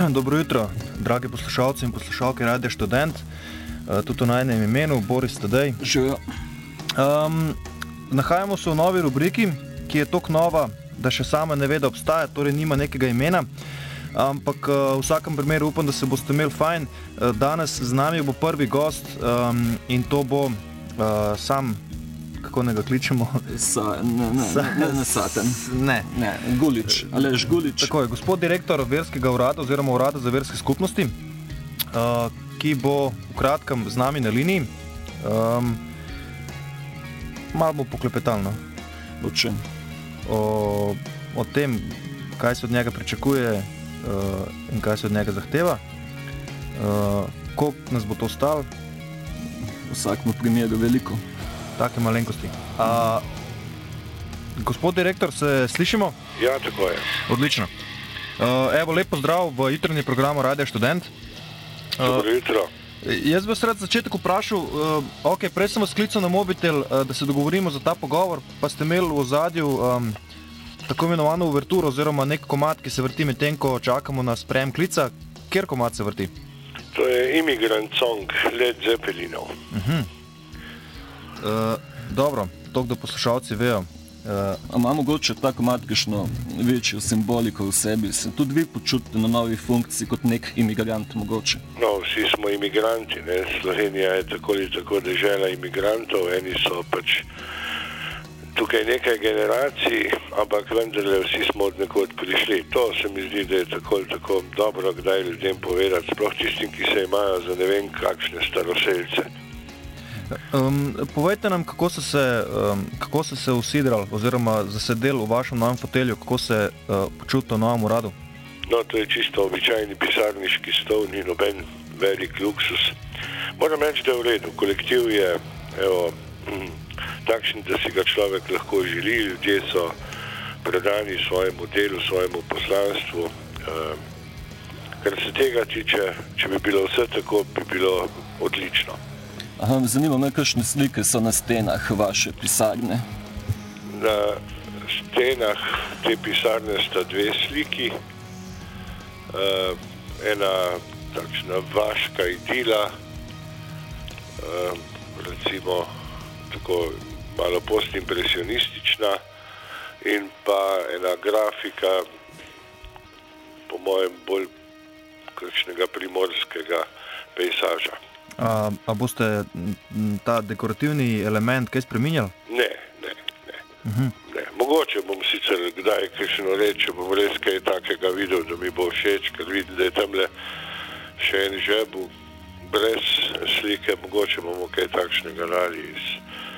Dobro jutro, dragi poslušalci in poslušalke Radia Študent. Tudi v najnem imenu, Boris Tadej. Živijo. Nahajamo se v novi rubriki, ki je toliko nova, da še sama ne ve, da obstaja, torej nima nekega imena. Ampak v vsakem primeru upam, da se boste imeli fajn. Danes z nami bo prvi gost in to bo sam, kako ne ga kličemo? Ne Saten. Ne. Gulič, Aleš Gulič. Tako je, gospod direktor verskega urada oziroma urada za verske skupnosti, ki bo v kratkem z nami na liniji. Malo bo poklepetalno. O tem, kaj se od njega pričakuje in kaj se od njega zahteva. Koliko nas bo to stalo? V vsakem primeru veliko. Take malenkosti. Gospod direktor, se slišimo? Ja, tako je. Odlično. Evo, lep pozdrav v jutranjem programu Radia Študent. Dobro jutro. Jaz bi vas rad začetek vprašal, prej sem vas klical na mobitel, da se dogovorimo za ta pogovor, pa ste imeli v ozadju tako imenovano uverturo oziroma nek komad, ki se vrti medtem, ko čakamo na sprejem klica. Kjer komad se vrti? To je Immigrant Song Led Zeppelinov. Dobro, toliko da poslušalci vejo. Ima mogoče ta komad kakšno večjo simboliko v sebi? Se tudi vi počutite na novi funkciji kot nek imigrant mogoče? No, vsi smo imigranti, ne? Slovenija je tako ali tako dežela imigrantov, eni so pač tukaj nekaj generacij, ampak vendarle vsi smo od nekod prišli. To se mi zdi, da je tako ali tako dobro kdaj ljudem povedati, sploh tistim, ki se imajo za ne vem kakšne staroseljce. Povejte nam, kako ste se usidrali oziroma zasedeli v vašem novem fotelju, kako se počutite v novem uradu? No, to je čisto običajni pisarniški stol, ni noben velik luksus. Moram reči, da je v redu. Kolektiv je takšen, da si ga človek lahko želi, ljudje so predani svojemu delu, svojemu poslanstvu. Kar se tega tiče, če bi bilo vse tako, bi bilo odlično. Zanima me, kakšne slike so na stenah vaše pisarne? Na stenah te pisarne sta dve sliki. Ena takšna vaška idila, recimo tako malo postimpresionistična, in pa ena grafika, po mojem bolj kakšnega primorskega pejsaža. A boste ta dekorativni element kaj spreminjali? Ne. Mogoče bom sicer kdaj kakšno reč, če bom res kaj takega videl, da mi bo všeč, ker vidim, da je tamle še en žeb brez slike, mogoče bomo kaj takšnega dali iz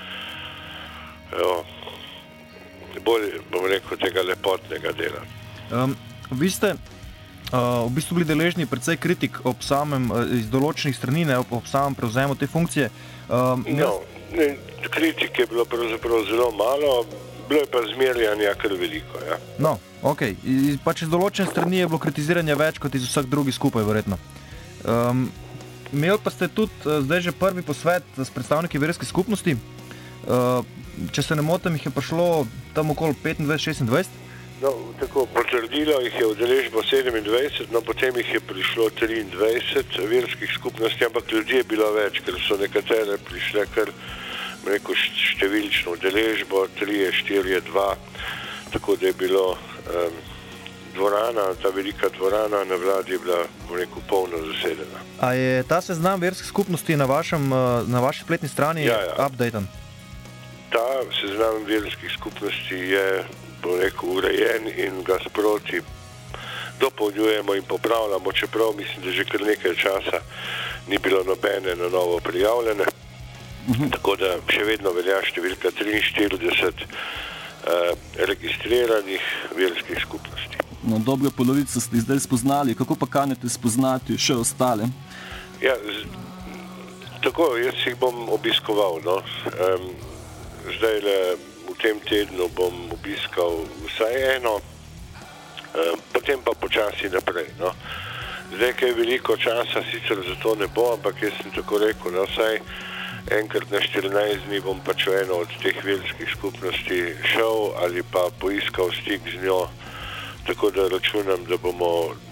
bolj, bom rekel, tega lepotnega dela. Vi ste v bistvu bili deležni precej kritik ob samem, iz določenih strani, ob samem prevzemu te funkcije. Kritik je bilo pravzaprav zelo malo, bilo je pa zmerjanja kar veliko. Ja. No, okej. Pač iz določene strani je bilo kritiziranja več kot iz vseh drugih skupaj, verjetno. Imeli pa ste tudi zdaj že prvi posvet s predstavniki verske skupnosti. Če se ne motim, jih je prišlo tam okoli 25-26. No, tako, potrdilo jih je udeležbo 27, no potem jih je prišlo 23 verskih skupnosti, ampak ljudje je bilo več, ker so nekatere prišle kar, rekel, številčno udeležbo, 3, 4, 2, tako da je bilo dvorana, ta velika dvorana na vladi je bila, rekel, polno zasedena. A je ta seznam verskih skupnosti na vaši spletni strani updaten? Ta seznam verskih skupnosti je, bo rekel, urejen in ga sproti dopolnjujemo in popravljamo, čeprav mislim, da že kar nekaj časa ni bilo nobene na novo prijavljene. Tako da še vedno velja številka 43 registriranih verskih skupnosti. No, dobro polovico ste zdaj spoznali, kako pa kanete spoznati še ostale? Ja, tako, jaz jih bom obiskoval, no. Zdajle v tem tednu bom obiskal vsaj eno, potem pa počasi naprej. No. Zdaj, kaj veliko časa sicer za to ne bo, ampak jaz sem tako rekel, no, vsaj enkrat na 14 dni bom pač v eno od teh verskih skupnosti šel ali pa poiskal stik z njo, tako da računam, da bomo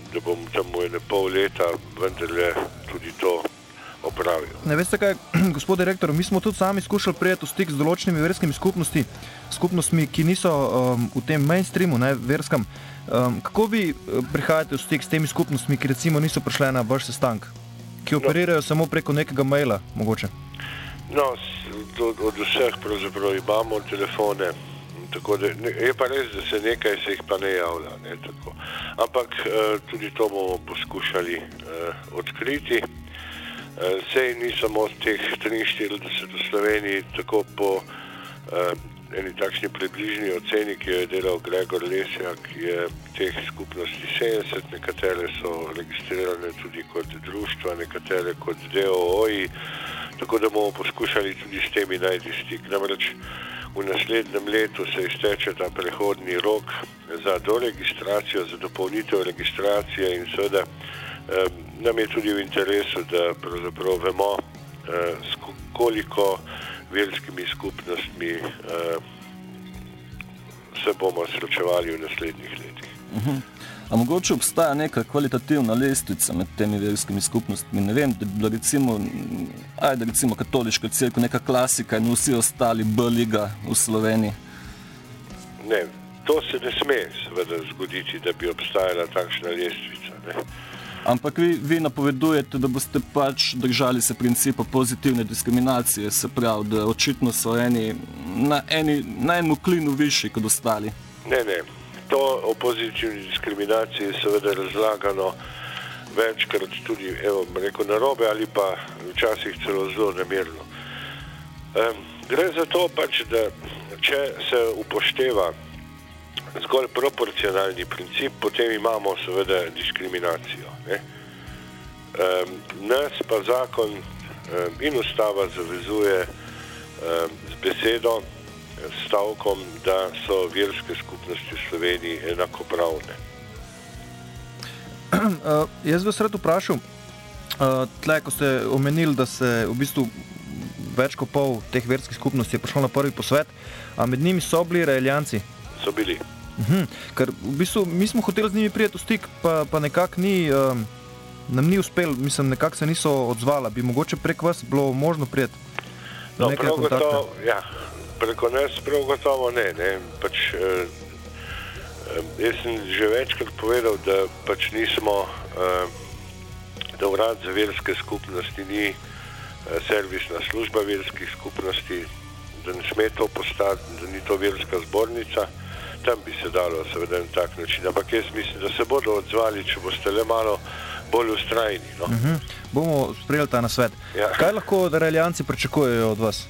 da bom tam v 1,5 leta vendarle tudi to opravil. Ne veste kaj, gospod direktor, mi smo tudi sami skušali prijeti v stik z določenimi verskimi skupnostmi, ki niso v tem mainstreamu, ne, verskem. Kako vi prihajate v stik s temi skupnostmi, ki recimo niso prišle na vaš sestank, ki operirajo samo preko nekega maila, mogoče? No, od vseh pravzaprav imamo telefone, tako da je pa res, da se nekaj se jih pa ne javlja, ne, tako. Ampak tudi to bomo poskušali odkriti. Sej ni samo teh 43 v Sloveniji, tako po eni takšni približni oceni, ki jo je delal Gregor Lesjak, je teh skupnosti 70, nekatere so registrirane tudi kot društva, nekatere kot DOO-ji, tako da bomo poskušali tudi s temi najti stik. Namreč v naslednjem letu se izteče ta prehodni rok za doregistracijo, za dopolnitev registracije in seveda nam je tudi v interesu, da pravzaprav vemo, s koliko verskimi skupnostmi se bomo srečevali v naslednjih letih. A mogoče obstaja neka kvalitativna lestvica med temi verskimi skupnostmi? Ne vem, da bi bila recimo katoliška cerkev neka klasika in vsi ostali B-liga v Sloveniji. Ne, to se ne sme seveda zgoditi, da bi obstajala takšna lestvica, ne. Ampak vi napovedujete, da boste pač držali se principa pozitivne diskriminacije, se pravi, da očitno so na enem klinu višji kot ostali. Ne. To o pozitivni diskriminaciji je seveda razlagano večkrat tudi, narobe ali pa včasih celo zelo namerno. Gre za to pač, da če se upošteva zgolj proporcionalni princip, potem imamo seveda diskriminacijo. Ne? Nas pa zakon in ustava zavezuje z besedo, stavkom, da so verske skupnosti v Sloveniji enakopravne. Jaz bi vas rad vprašal, tle, ko ste omenili, da se v bistvu več kot pol teh verskih skupnosti je prišlo na prvi posvet, a med njimi so bili reeljanci? So bili. Ker v bistvu mi smo hoteli z njimi prijeti v stik, pa nekako nam ni uspel, mislim, nekako se niso odzvala. Bi mogoče prek vas bilo možno prijeti do nekaj kontakta? Preko nas prav gotovo ne. Pač, jaz sem že večkrat povedal, da pač nismo, da urad za verske skupnosti ni servisna služba verskih skupnosti, da ne sme to postati, da ni to verska zbornica. Tam bi se dalo seveda na tak način. Ampak jaz mislim, da se bodo odzvali, če boste le malo bolj ustrajni. No? Bomo sprejeli ta nasvet. Ja. Kaj lahko reeljanci pričakujejo od vas?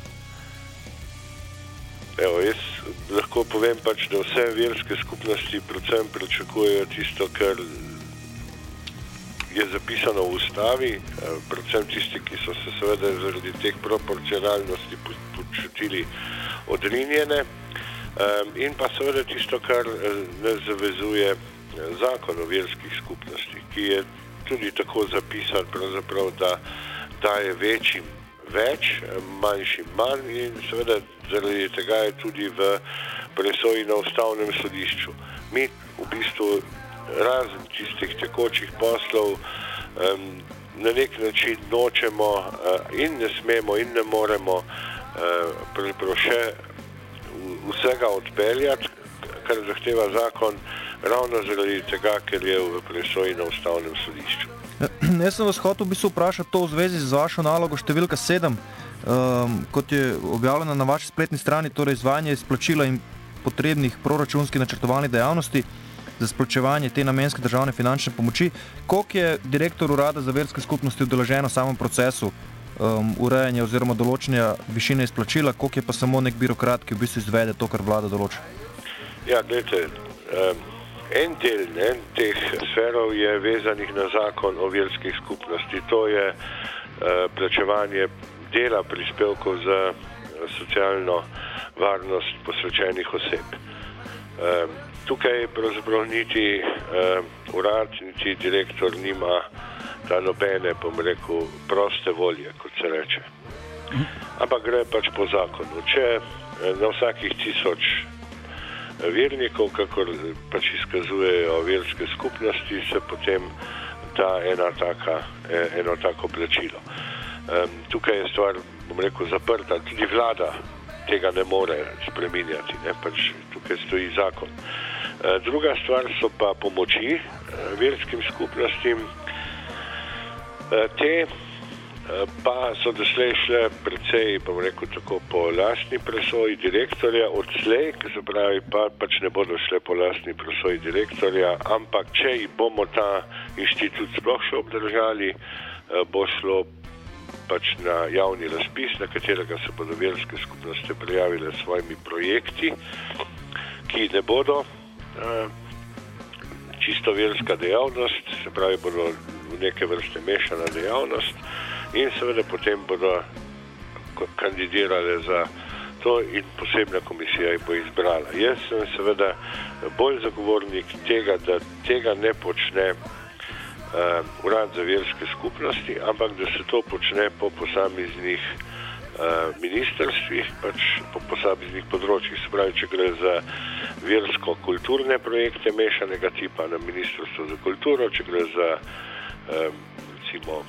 Jaz lahko povem pač, da vse verske skupnosti predvsem pričakujejo tisto, kar je zapisano v ustavi, predvsem tisti, ki so se seveda zaradi teh proporcionalnosti počutili odrinjene, in pa seveda tisto, kar nas zavezuje zakon o verskih skupnostih, ki je tudi tako zapisan, pravzaprav, da daje večjim več, manjšim manj in seveda zaradi tega je tudi v presoji na ustavnem sodišču. Mi v bistvu razen tistih tekočih poslov na nek način nočemo in ne smemo in ne moremo še vsega odpeljati, kar zahteva zakon, ravno zaradi tega, ker je v presoji na ustavnem sodišču. Jaz sem vas hotel v bistvu vprašati to v zvezi z vašo nalogo številka 7, kot je objavljena na vaši spletni strani, torej izvajanje izplačila in potrebnih proračunskih načrtovalnih dejavnosti za izplačevanje te namenske državne finančne pomoči. Koliko je direktor urada za verske skupnosti udeleženo v samem procesu urejanja oziroma določenja višine izplačila, koliko je pa samo nek birokrat, ki v bistvu izvede to, kar vlada določa? Ja, gledajte, en del teh sferov je vezanih na zakon o verskih skupnosti. To je plačevanje dela prispevkov za socialno varnost posvečenih oseb. Tukaj pravzaprav niti urad, niti direktor nima ta nobene, proste volje, kot se reče. Ampak gre pač po zakonu. Če na vsakih 1000 vernikov, kakor pač izkazujejo verske skupnosti, se potem da eno tako plačilo. Tukaj je stvar, bom rekel, zaprta, tudi vlada tega ne more spreminjati, ne? Pač tukaj stoji zakon. Druga stvar so pa pomoči verskim skupnostim. Te pa so doslej šle precej, bom rekel tako, po lastni presoji direktorja, odslej, ki se pravi, pač ne bodo šle po lastni presoji direktorja, ampak če bomo ta inštitut sploh še obdržali, bo šlo pač na javni razpis, na katerega se bodo verske skupnosti prijavile s svojimi projekti, ki ne bodo čisto verska dejavnost, se pravi, bodo v neke vrste mešana dejavnost in seveda potem bodo kandidirale za to in posebna komisija jih bo izbrala. Jaz sem seveda bolj zagovornik tega, da tega ne počne Urad za verske skupnosti, ampak da se to počne po posameznih ministrstvih, pač po posameznih področjih. Se pravi, če gre za versko-kulturne projekte mešanega tipa na Ministrstvo za kulturo, če gre za recimo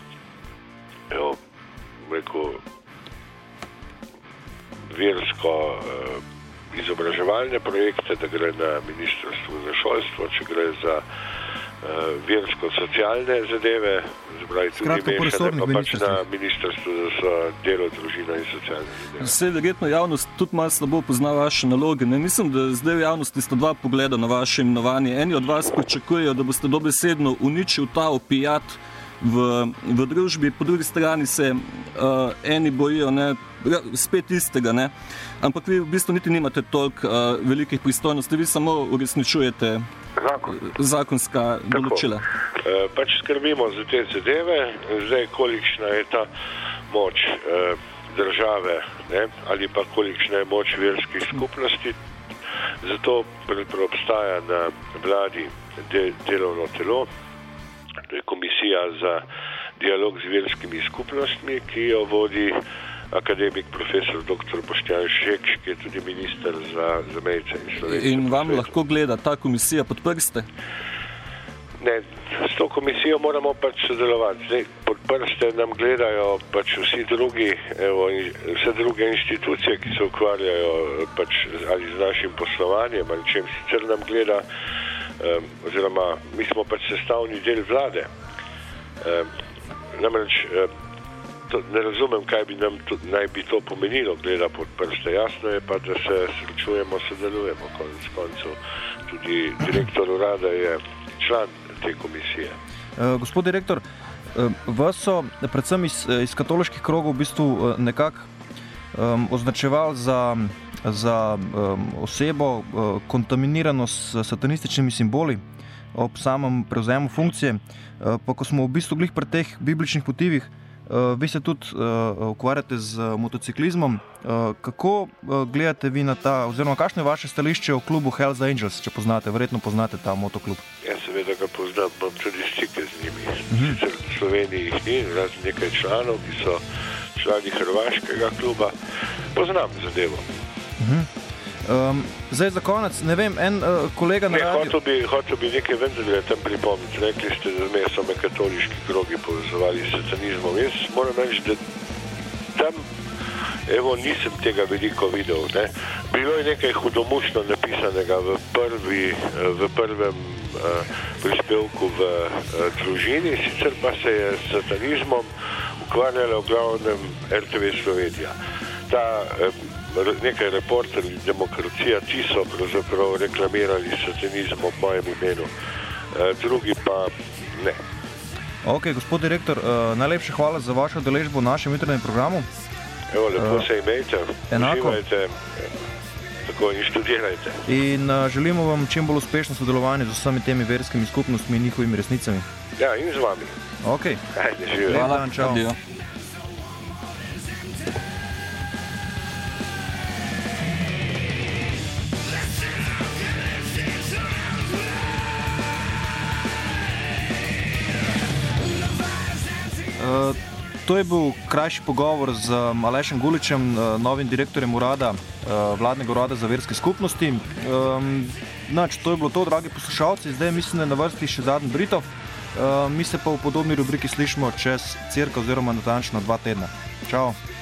versko izobraževalne projekte, da gre na Ministrstvo za šolstvo, če gre za versko-socialne zadeve, zbravi tudi mešane, pa pač na Ministrstvo za delo, družino in socialne zadeve. Vse verjetno javnost tudi malo slabo pozna vaše naloge. Ne? Mislim, da zdaj v javnosti sta dva pogleda na vaše imenovanje. Eni od vas pričakujejo, da boste dobesedno uničil ta opijat v družbi, po drugi strani se eni bojijo, ne, spet istega, ne. Ampak vi v bistvu niti nimate toliko velikih pristojnosti, vi samo uresničujete zakonska določila. Pač skrbimo za te zadeve, zdaj kolikšna je ta moč države, ne, ali pa kolikšna je moč verskih skupnosti, zato obstaja na vladi delovno telo, to je komisija za dialog z verskimi skupnostmi, ki jo vodi akademik profesor dr. Boštjan Šek, ki je tudi minister za zamejce in Slovence. In vam lahko gleda ta komisija pod prste? Ne, s to komisijo moramo pač sodelovati. Zdaj, pod prste nam gledajo pač vse druge institucije, ki se ukvarjajo pač ali z našim poslovanjem, ali čem sicer nam gleda, oziroma mi smo pač sestavni del vlade. Namreč ne razumem, kaj naj bi to pomenilo, gleda pod prste. Jasno je pa, da se srečujemo, sodelujemo. Konec koncev tudi direktor urada je član te komisije. Gospod direktor, vas so predvsem iz katoliških krogov v bistvu nekako označevali za osebo kontaminirano s satanističnimi simboli ob samem prevzemu funkcije. Pa ko smo v bistvu glih pri teh bibličnih motivih, vi se tudi ukvarjate z motociklizmom. Kako gledate vi na ta, oziroma kakšno je vaše stališče o klubu Hells Angels, če poznate, verjetno poznate ta motoklub? Ja, seveda ga poznam, imam tudi stike z njimi. Sicer v Sloveniji jih ni, razen nekaj članov, ki so člani hrvaškega kluba. Poznam zadevo. Zdaj za konec, ne vem, en kolega na radiju... Hotel bi nekaj vendarle tam pripomniti. Rekli ste, da so me katoliški krogi povezovali s satanizmom. Jaz moram reči, da tam nisem tega veliko videl. Ne. Bilo je nekaj hudomušno napisanega v prvem prispevku v družini, sicer pa se je s satanizmom ukvarjala v glavnem RTV Slovenija. Nekaj reporterji Demokracija, ti so pravzaprav reklamirali satanizem ob mojem imenu, drugi pa ne. Ok, gospod direktor, najlepša hvala za vašo udeležbo v našem jutranjem programu. Lepo se imejte, uživajte, tako in študirajte. In želimo vam čim bolj uspešno sodelovanje z vsemi temi verskimi skupnostmi in njihovimi resnicami. Ja, in z vami. Ok. Ajde, živite. Hvala, čau. Adijo. To je bil krajši pogovor z Alešem Guličem, novim direktorjem vladnega urada za verske skupnosti. To je bilo to, dragi poslušalci, zdaj mislim, da je na vrsti še zadnji Britov. Mi se pa v podobni rubriki slišimo čez cirka oziroma natančno 2 tedna. Čau!